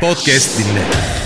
Podcast dinle.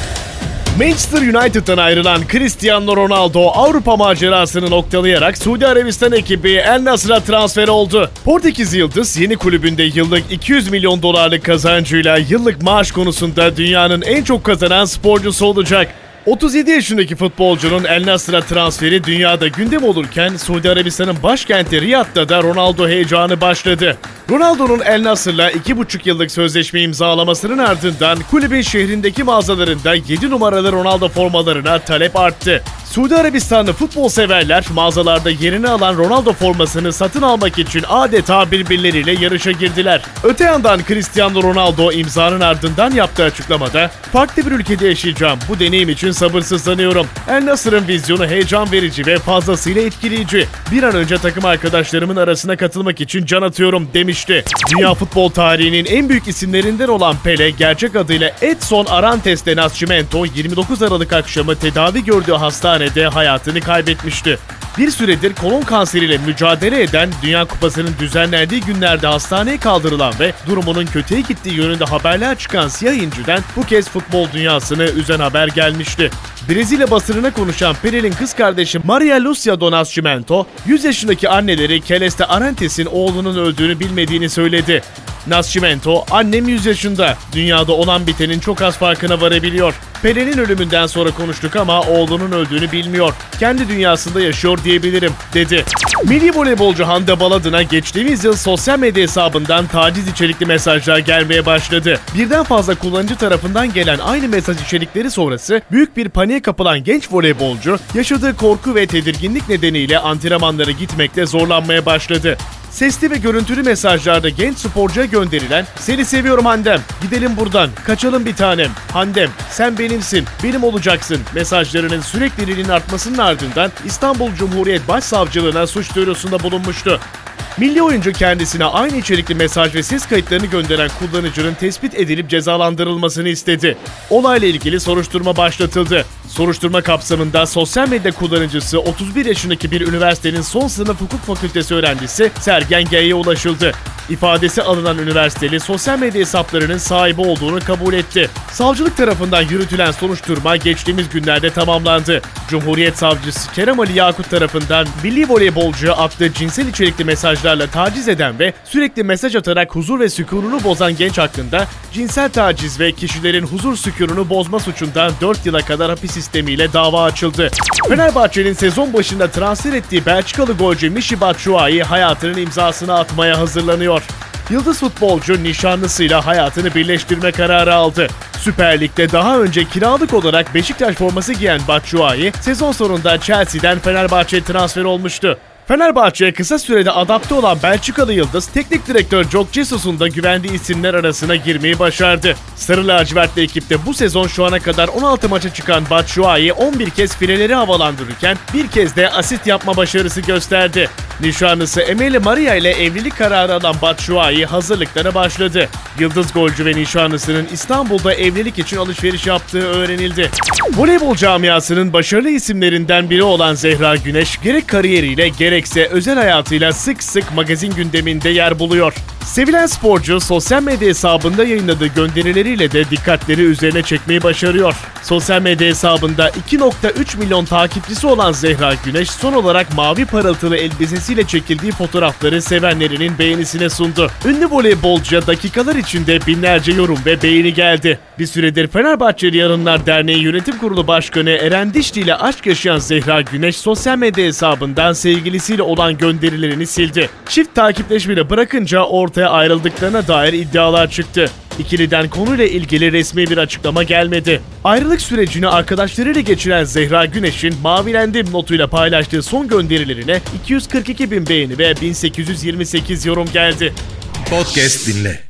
Manchester United'dan ayrılan Cristiano Ronaldo Avrupa macerasını noktalayarak Suudi Arabistan ekibi El Nasr'a transfer oldu. Portekiz Yıldız yeni kulübünde yıllık 200 milyon dolarlık kazancıyla yıllık maaş konusunda dünyanın en çok kazanan sporcusu olacak. 37 yaşındaki futbolcunun El Nasr'a transferi dünyada gündem olurken Suudi Arabistan'ın başkenti Riyad'da da Ronaldo heyecanı başladı. Ronaldo'nun El Nasr'la 2,5 yıllık sözleşme imzalamasının ardından kulübün şehrindeki mağazalarında 7 numaralı Ronaldo formalarına talep arttı. Suudi Arabistanlı futbol severler mağazalarda yerini alan Ronaldo formasını satın almak için adeta birbirleriyle yarışa girdiler. Öte yandan Cristiano Ronaldo imzanın ardından yaptığı açıklamada "Farklı bir ülkede yaşayacağım. Bu deneyim için sabırsızlanıyorum. El Nasr'ın vizyonu heyecan verici ve fazlasıyla etkileyici. Bir an önce takım arkadaşlarımın arasına katılmak için can atıyorum" demişti. Dünya futbol tarihinin en büyük isimlerinden olan Pele, gerçek adıyla Edson Arantes de Nascimento, 29 Aralık akşamı tedavi gördüğü hastanede hayatını kaybetmişti. Bir süredir kolon kanseriyle mücadele eden, Dünya Kupası'nın düzenlendiği günlerde hastaneye kaldırılan ve durumunun kötüye gittiği yönünde haberler çıkan siyah inciden bu kez futbol dünyasını üzen haber gelmişti. Brezilya basınına konuşan Pele'nin kız kardeşi Maria Lúcia do Nascimento, 100 yaşındaki anneleri Celeste Arantes'in oğlunun öldüğünü bilmediğini söyledi. Nascimento, "Annem 100 yaşında. Dünyada olan bitenin çok az farkına varabiliyor. Pele'nin ölümünden sonra konuştuk ama oğlunun öldüğünü bilmiyor. Kendi dünyasında yaşıyor diyebilirim" dedi. Milli voleybolcu Hande Baladın'a geçtiğimiz yıl sosyal medya hesabından taciz içerikli mesajlar gelmeye başladı. Birden fazla kullanıcı tarafından gelen aynı mesaj içerikleri sonrası büyük bir paniğe kapılan genç voleybolcu, yaşadığı korku ve tedirginlik nedeniyle antrenmanlara gitmekte zorlanmaya başladı. Sesli ve görüntülü mesajlarda genç sporcuya gönderilen "Seni seviyorum Handem, gidelim buradan, kaçalım bir tanem, Handem, sen benimsin, benim olacaksın" mesajlarının sürekliliğinin artmasının ardından İstanbul Cumhuriyet Başsavcılığına suç duyurusunda bulunmuştu. Milli oyuncu kendisine aynı içerikli mesaj ve ses kayıtlarını gönderen kullanıcının tespit edilip cezalandırılmasını istedi. Olayla ilgili soruşturma başlatıldı. Soruşturma kapsamında sosyal medya kullanıcısı 31 yaşındaki bir üniversitenin son sınıf hukuk fakültesi öğrencisi Sergen G'ye ulaşıldı. İfadesi alınan üniversiteli sosyal medya hesaplarının sahibi olduğunu kabul etti. Savcılık tarafından yürütülen soruşturma geçtiğimiz günlerde tamamlandı. Cumhuriyet Savcısı Kerem Ali Yakut tarafından milli voleybolcuya attığı cinsel içerikli mesajlarla taciz eden ve sürekli mesaj atarak huzur ve sükununu bozan genç hakkında cinsel taciz ve kişilerin huzur sükununu bozma suçundan 4 yıla kadar hapis sistemiyle dava açıldı. Fenerbahçe'nin sezon başında transfer ettiği Belçikalı golcü Michy Batshuayi hayatının imzasını atmaya hazırlanıyor. Yıldız futbolcu nişanlısıyla hayatını birleştirme kararı aldı. Süper Lig'de daha önce kiralık olarak Beşiktaş forması giyen Batshuayi, sezon sonunda Chelsea'den Fenerbahçe'ye transfer olmuştu. Fenerbahçe'ye kısa sürede adapte olan Belçikalı Yıldız, teknik direktör Jorge Jesus'un da güvendiği isimler arasına girmeyi başardı. Sarı lacivertli ekipte bu sezon şu ana kadar 16 maça çıkan Batshuayi 11 kez fileleri havalandırırken bir kez de asist yapma başarısı gösterdi. Nişanlısı Emeli Maria ile evlilik kararı alan Batshuayi hazırlıklara başladı. Yıldız golcü ve nişanlısının İstanbul'da evlilik için alışveriş yaptığı öğrenildi. Voleybol camiasının başarılı isimlerinden biri olan Zehra Güneş, gerek kariyeriyle gerekse özel hayatıyla sık sık magazin gündeminde yer buluyor. Sevilen sporcu sosyal medya hesabında yayınladığı gönderileriyle de dikkatleri üzerine çekmeyi başarıyor. Sosyal medya hesabında 2,3 milyon takipçisi olan Zehra Güneş son olarak mavi parıltılı elbisesiyle çekildiği fotoğrafları sevenlerinin beğenisine sundu. Ünlü voleybolcuya dakikalar içinde binlerce yorum ve beğeni geldi. Bir süredir Fenerbahçeli Yarınlar Derneği Yönetim Kurulu Başkanı Eren Dişli ile aşk yaşayan Zehra Güneş sosyal medya hesabından sevgilisiyle olan gönderilerini sildi. Çift takipleşmeyi bırakınca ortaya ayrıldıklarına dair iddialar çıktı. İkiliden konuyla ilgili resmi bir açıklama gelmedi. Ayrılık sürecini arkadaşlarıyla geçiren Zehra Güneş'in "Mavilendim" notuyla paylaştığı son gönderilerine 242 bin beğeni ve 1828 yorum geldi. Podcast dinle.